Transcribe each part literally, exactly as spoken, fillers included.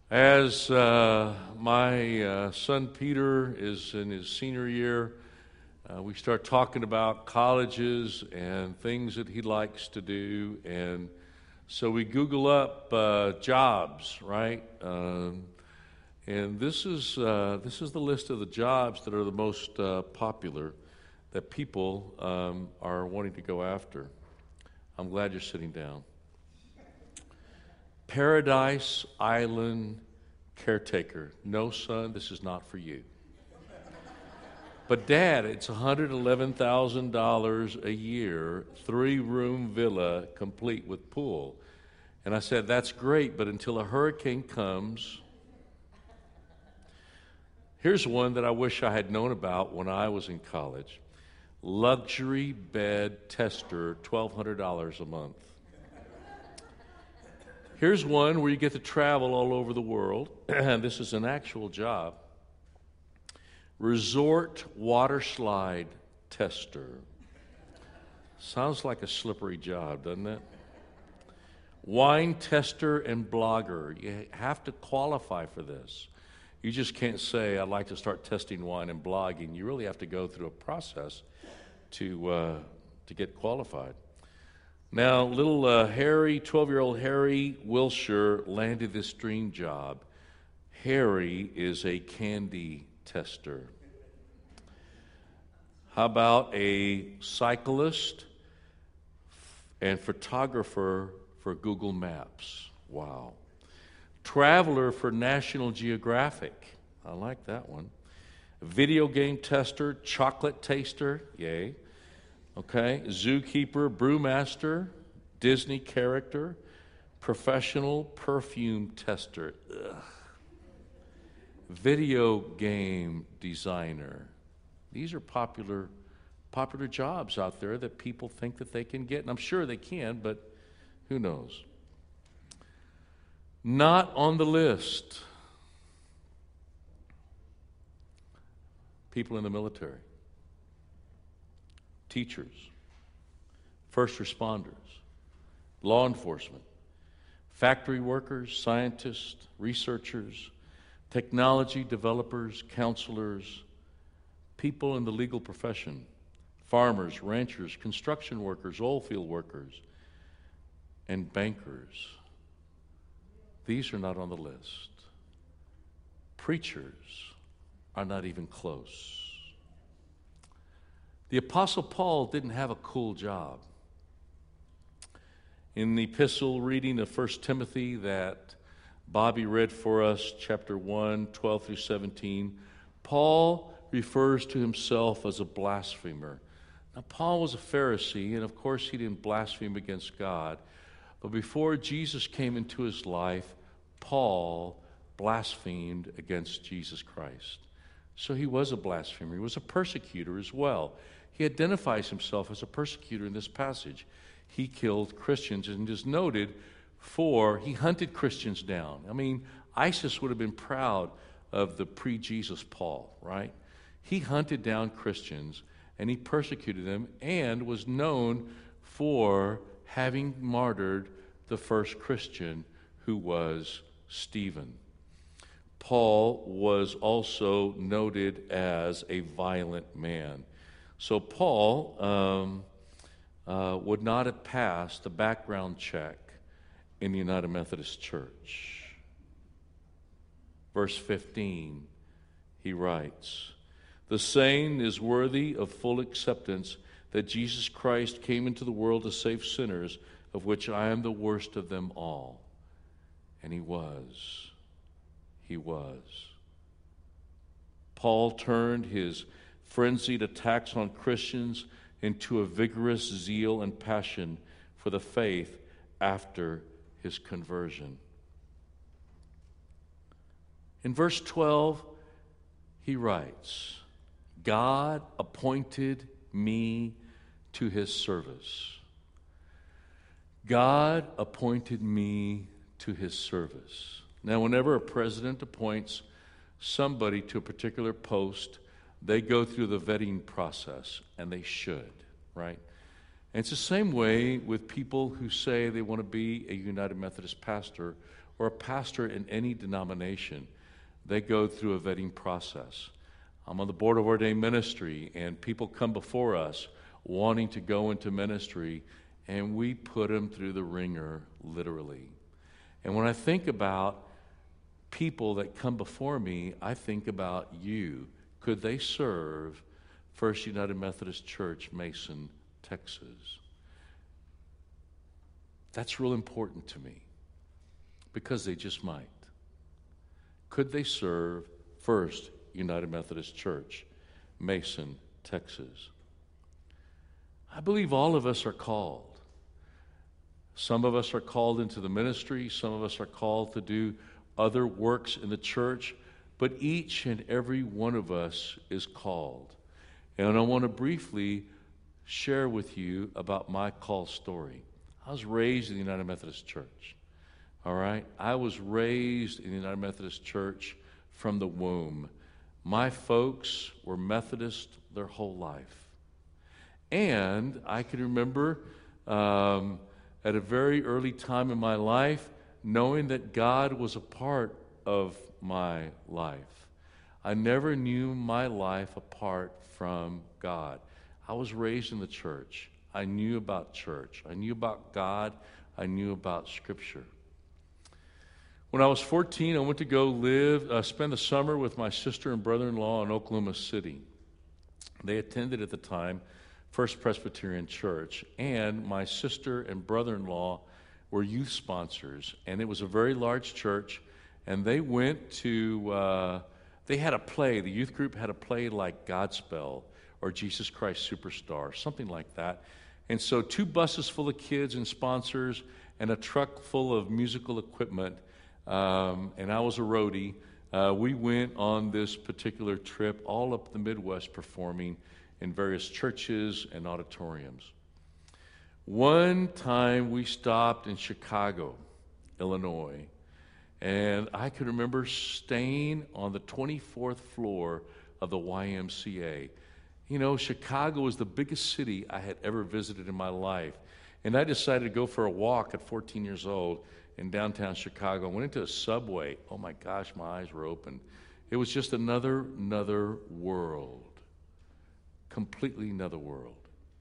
As uh, my uh, son Peter is in his senior year, uh, we start talking about colleges and things that he likes to do. And so we Google up uh, jobs, right? Um, and this is, uh, this is the list of the jobs that are the most uh, popular that people um, are wanting to go after. I'm glad you're sitting down. Paradise Island caretaker. No, son, this is not for you. But, Dad, it's one hundred eleven thousand dollars a year, three-room villa, complete with pool. And I said, that's great, but until a hurricane comes. Here's one that I wish I had known about when I was in college. Luxury bed tester, twelve hundred dollars a month. Here's one where you get to travel all over the world, and this is an actual job. Resort water slide tester. Sounds like a slippery job, doesn't it? Wine tester and blogger. You have to qualify for this. You just can't say, I'd like to start testing wine and blogging. You really have to go through a process to, uh, to get qualified. Now, little uh, Harry, twelve-year-old Harry Wilshire landed this dream job. Harry is a candy tester. How about a cyclist and photographer for Google Maps? Wow. Traveler for National Geographic. I like that one. Video game tester, chocolate taster. Yay. Okay, zookeeper, brewmaster, Disney character, professional perfume tester, ugh. Video game designer. These are popular, popular jobs out there that people think that they can get, and I'm sure they can, but who knows? Not on the list. People in the military. Teachers, first responders, law enforcement, factory workers, scientists, researchers, technology developers, counselors, people in the legal profession, farmers, ranchers, construction workers, oil field workers, and bankers. These are not on the list. Preachers are not even close. The Apostle Paul didn't have a cool job. In the epistle reading of First Timothy that Bobby read for us, chapter one, twelve through seventeen, Paul refers to himself as a blasphemer. Now, Paul was a Pharisee, and of course he didn't blaspheme against God. But before Jesus came into his life, Paul blasphemed against Jesus Christ. So he was a blasphemer. He was a persecutor as well. He identifies himself as a persecutor in this passage. He killed Christians and is noted for, he hunted Christians down. I mean, ISIS would have been proud of the pre-Jesus Paul, right? He hunted down Christians and he persecuted them and was known for having martyred the first Christian, who was Stephen. Paul was also noted as a violent man. So Paul um, uh, would not have passed the background check in the United Methodist Church. Verse fifteen, he writes, "The saying is worthy of full acceptance that Jesus Christ came into the world to save sinners, of which I am the worst of them all." And he was. He was. Paul turned his frenzied attacks on Christians into a vigorous zeal and passion for the faith after his conversion. In verse twelve, he writes, "God appointed me to his service." God appointed me to his service. Now, whenever a president appoints somebody to a particular post, they go through the vetting process, and they should, right? And it's the same way with people who say they want to be a United Methodist pastor or a pastor in any denomination, they go through a vetting process. I'm on the board of ordained ministry, and people come before us wanting to go into ministry, and we put them through the ringer, literally. And when I think about people that come before me, I think about you. Could they serve First United Methodist Church, Mason, Texas? That's real important to me, because they just might. Could they serve First United Methodist Church, Mason, Texas? I believe all of us are called. Some of us are called into the ministry. Some of us are called to do other works in the church. But each and every one of us is called. And I want to briefly share with you about my call story. I was raised in the United Methodist Church. All right? I was raised in the United Methodist Church from the womb. My folks were Methodist their whole life. And I can remember um, at a very early time in my life knowing that God was a part of my life. I never knew my life apart from God. I was raised in the church. I knew about church. I knew about God. I knew about Scripture. When I was fourteen, I went to go live, uh, spend the summer with my sister and brother-in-law in Oklahoma City. They attended at the time First Presbyterian Church, and my sister and brother-in-law were youth sponsors, and it was a very large church, and they went to, uh, they had a play, the youth group had a play like Godspell or Jesus Christ Superstar, something like that. And so two buses full of kids and sponsors and a truck full of musical equipment, um, and I was a roadie. Uh, we went on this particular trip all up the Midwest performing in various churches and auditoriums. One time we stopped in Chicago, Illinois, and I can remember staying on the twenty-fourth floor of the Y M C A. You know, Chicago was the biggest city I had ever visited in my life, and I decided to go for a walk at fourteen years old in downtown Chicago. I went into a subway. Oh my gosh, my eyes were open. It was just another, another world. Completely another world.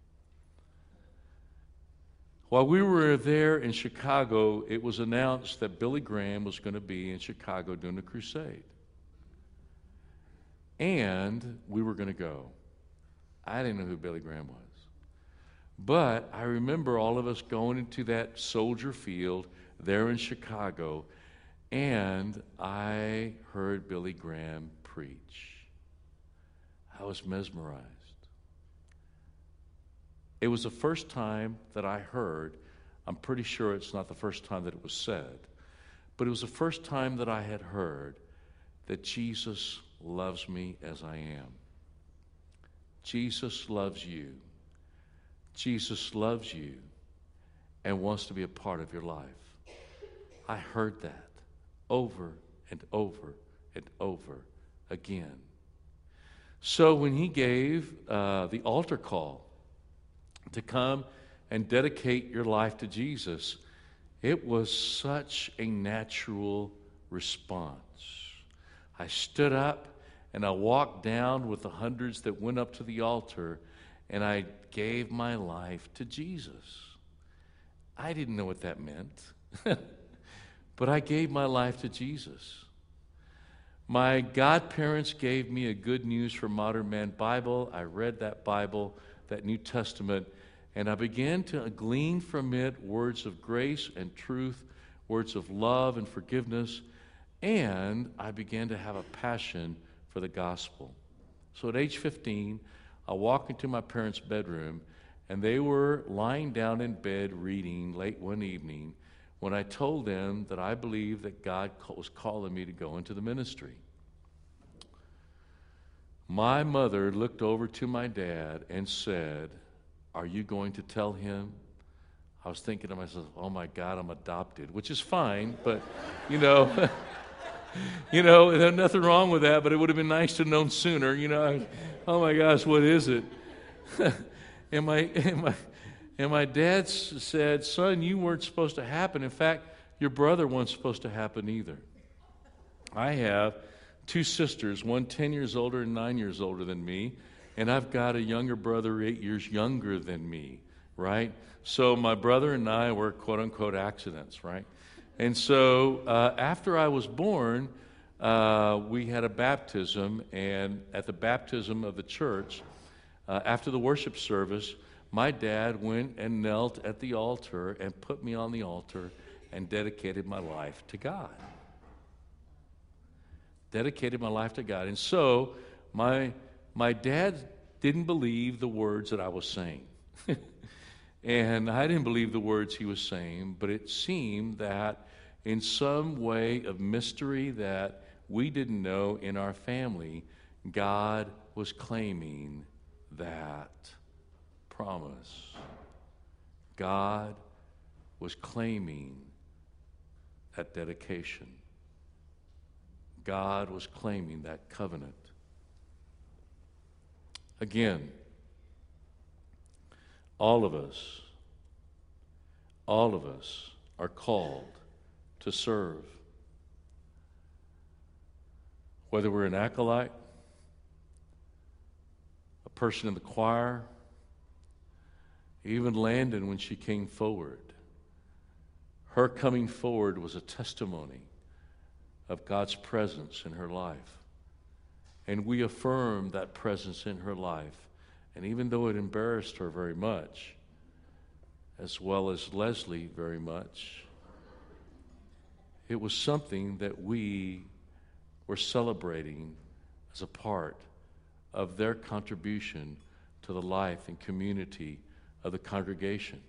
While we were there in Chicago, it was announced that Billy Graham was going to be in Chicago doing a crusade. And we were going to go. I didn't know who Billy Graham was. But I remember all of us going into that soldier field there in Chicago, and I heard Billy Graham preach. I was mesmerized. It was the first time that I heard, I'm pretty sure it's not the first time that it was said, but it was the first time that I had heard that Jesus loves me as I am. Jesus loves you. Jesus loves you and wants to be a part of your life. I heard that over and over and over again. So when he gave uh, the altar call to come and dedicate your life to Jesus, it was such a natural response. I stood up and I walked down with the hundreds that went up to the altar, and I gave my life to Jesus. I didn't know what that meant, but I gave my life to Jesus. My godparents gave me a Good News for Modern Man Bible. I read that Bible, that New Testament, and I began to glean from it words of grace and truth, words of love and forgiveness, and I began to have a passion for the gospel. So at age fifteen, I walked into my parents' bedroom, and they were lying down in bed reading late one evening when I told them that I believed that God was calling me to go into the ministry. My mother looked over to my dad and said, "Are you going to tell him?" I was thinking to myself, oh my God, I'm adopted, which is fine, but, you know, you know, there's nothing wrong with that, but it would have been nice to have known sooner, you know. I, oh my gosh, what is it? and, my, and, my, and my dad said, "Son, you weren't supposed to happen. In fact, your brother wasn't supposed to happen either. I have two sisters, one ten years older and nine years older than me, and I've got a younger brother eight years younger than me, right? So my brother and I were quote-unquote accidents, right? And so uh, after I was born, uh, we had a baptism, and at the baptism of the church, uh, after the worship service, my dad went and knelt at the altar and put me on the altar and dedicated my life to God. Dedicated my life to God. And so my my dad didn't believe the words that I was saying. And I didn't believe the words he was saying, but it seemed that in some way of mystery that we didn't know in our family, God was claiming that promise. God was claiming that dedication. God was claiming that covenant. Again, all of us, all of us are called to serve. Whether we're an acolyte, a person in the choir, even Landon when she came forward. Her coming forward was a testimony of God's presence in her life. And we affirm that presence in her life. And even though it embarrassed her very much, as well as Leslie very much, it was something that we were celebrating as a part of their contribution to the life and community of the congregation.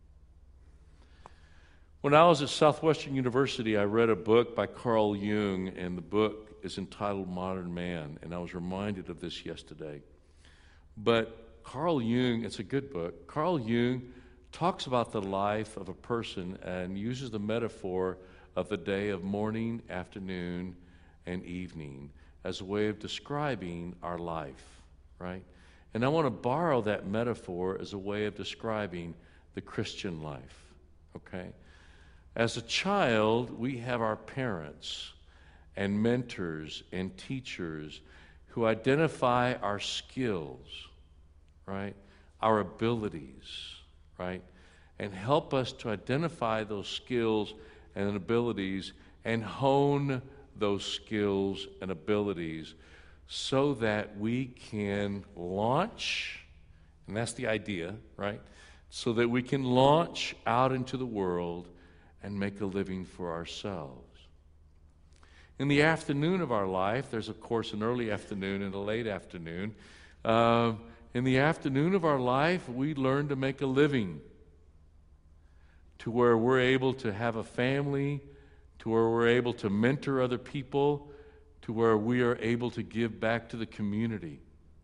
When I was at Southwestern University, I read a book by Carl Jung, and the book is entitled Modern Man, and I was reminded of this yesterday. But Carl Jung, it's a good book. Carl Jung talks about the life of a person and uses the metaphor of the day of morning, afternoon, and evening as a way of describing our life, right? And I want to borrow that metaphor as a way of describing the Christian life, okay? As a child, we have our parents and mentors and teachers who identify our skills, right? Our abilities, right? And help us to identify those skills and abilities and hone those skills and abilities so that we can launch, and that's the idea, right? So that we can launch out into the world and make a living for ourselves. In the afternoon of our life, there's of course an early afternoon and a late afternoon. Uh, in the afternoon of our life, we learn to make a living to where we're able to have a family, to where we're able to mentor other people, to where we are able to give back to the community.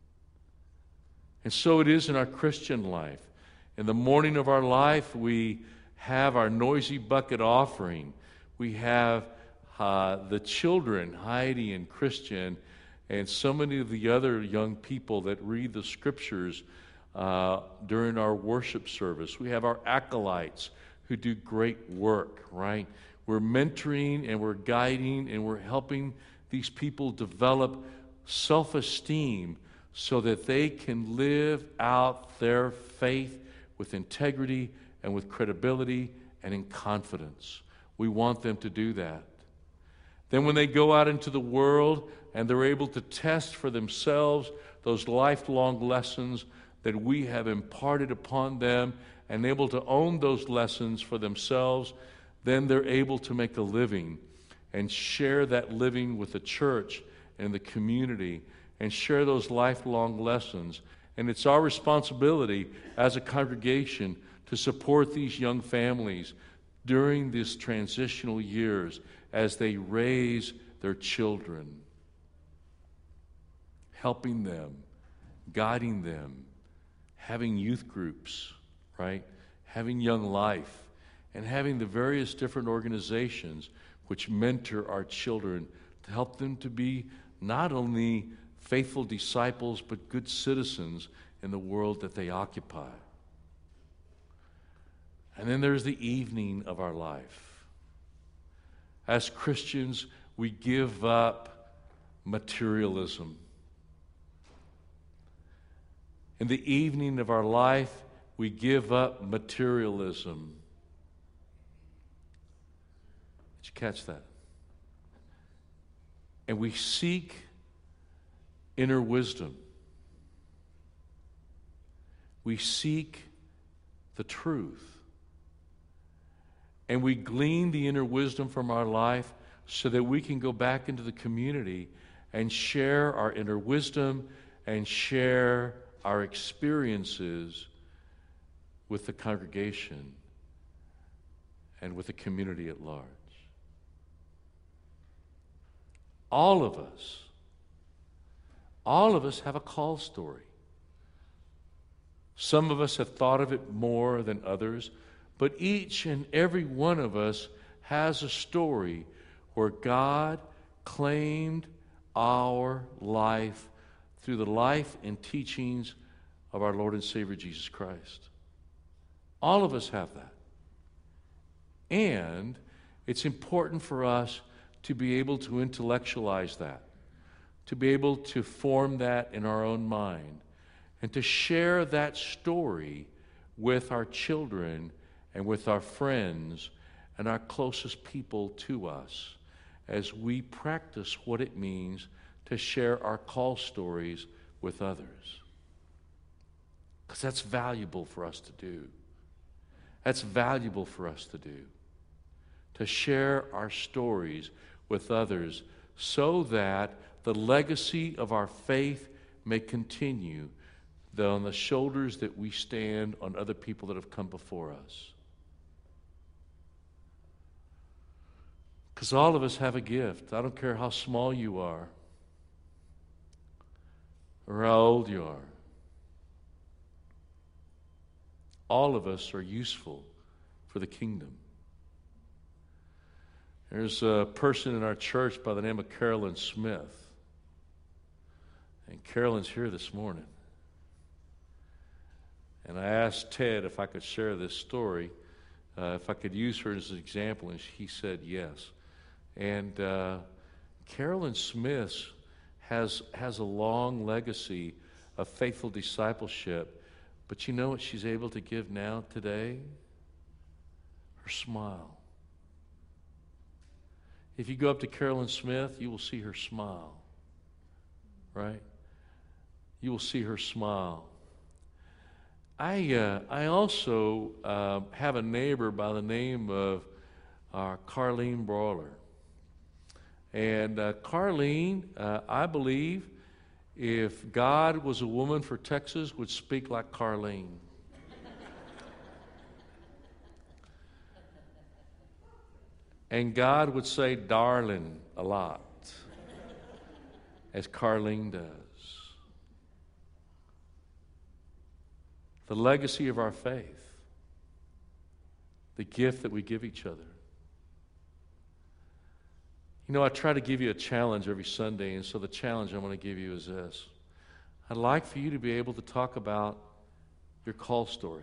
And so it is in our Christian life. In the morning of our life, we have our noisy bucket offering. We have uh, the children, Heidi and Christian, and so many of the other young people that read the scriptures uh, during our worship service. We have our acolytes who do great work, right? We're mentoring and we're guiding and we're helping these people develop self-esteem so that they can live out their faith with integrity and with credibility and in confidence. We want them to do that. Then when they go out into the world and they're able to test for themselves those lifelong lessons that we have imparted upon them and able to own those lessons for themselves, then they're able to make a living and share that living with the church and the community and share those lifelong lessons. And it's our responsibility as a congregation to support these young families during these transitional years as they raise their children, helping them, guiding them, having youth groups, right? Having Young Life, and having the various different organizations which mentor our children to help them to be not only faithful disciples but good citizens in the world that they occupy. And then there's the evening of our life. As Christians, we give up materialism. In the evening of our life, we give up materialism. Did you catch that? And we seek inner wisdom. We seek the truth. And we glean the inner wisdom from our life so that we can go back into the community and share our inner wisdom and share our experiences with the congregation and with the community at large. All of us, all of us have a call story. Some of us have thought of it more than others, but each and every one of us has a story where God claimed our life through the life and teachings of our Lord and Savior Jesus Christ. All of us have that. And it's important for us to be able to intellectualize that, to be able to form that in our own mind, and to share that story with our children and with our friends and our closest people to us as we practice what it means to share our call stories with others. Because that's valuable for us to do. That's valuable for us to do. To share our stories with others so that the legacy of our faith may continue on the shoulders that we stand on other people that have come before us. Because all of us have a gift. I don't care how small you are or how old you are. All of us are useful for the kingdom. There's a person in our church by the name of Carolyn Smith. And Carolyn's here this morning. And I asked Ted if I could share this story, uh, if I could use her as an example, and he said yes. And uh, Carolyn Smith has, has a long legacy of faithful discipleship, but you know what she's able to give now today? Her smile. If you go up to Carolyn Smith, you will see her smile, right? You will see her smile. I uh, I also uh, have a neighbor by the name of uh, Carlene Broiler. And uh, Carlene, uh, I believe, if God was a woman for Texas, would speak like Carlene. And God would say darling a lot, as Carlene does. The legacy of our faith, the gift that we give each other. You know, I try to give you a challenge every Sunday, and so the challenge I want to give you is this. I'd like for you to be able to talk about your call story.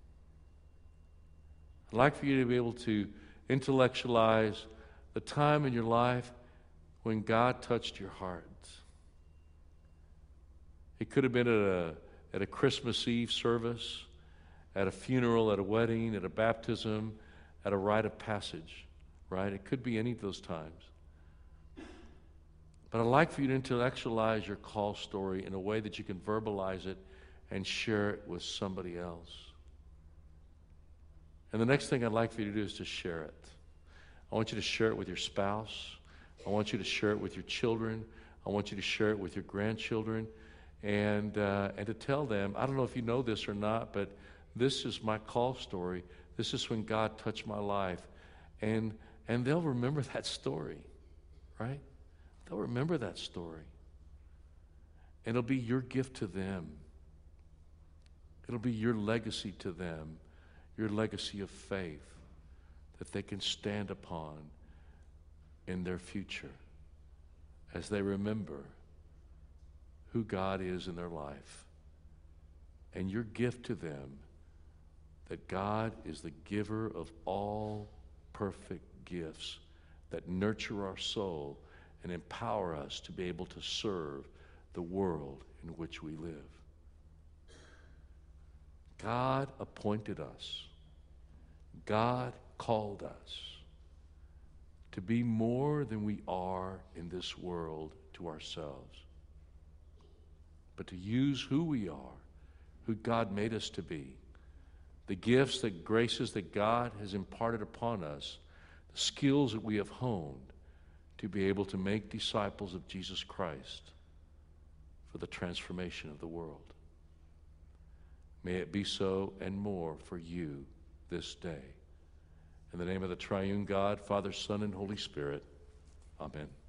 I'd like for you to be able to intellectualize the time in your life when God touched your heart. It could have been at a, at a Christmas Eve service, at a funeral, at a wedding, at a baptism, at a rite of passage, right? It could be any of those times. But I'd like for you to intellectualize your call story in a way that you can verbalize it and share it with somebody else. And the next thing I'd like for you to do is to share it. I want you to share it with your spouse. I want you to share it with your children. I want you to share it with your grandchildren. And, uh, and to tell them, I don't know if you know this or not, but this is my call story. This is when God touched my life. And, and they'll remember that story, right? They'll remember that story. And it'll be your gift to them. It'll be your legacy to them, your legacy of faith that they can stand upon in their future as they remember who God is in their life. And your gift to them that God is the giver of all perfect gifts, that nurture our soul and empower us to be able to serve the world in which we live. God appointed us. God called us to be more than we are in this world to ourselves, but to use who we are, who God made us to be, the gifts, the graces that God has imparted upon us, the skills that we have honed to be able to make disciples of Jesus Christ for the transformation of the world. May it be so and more for you this day. In the name of the triune God, Father, Son, and Holy Spirit, amen.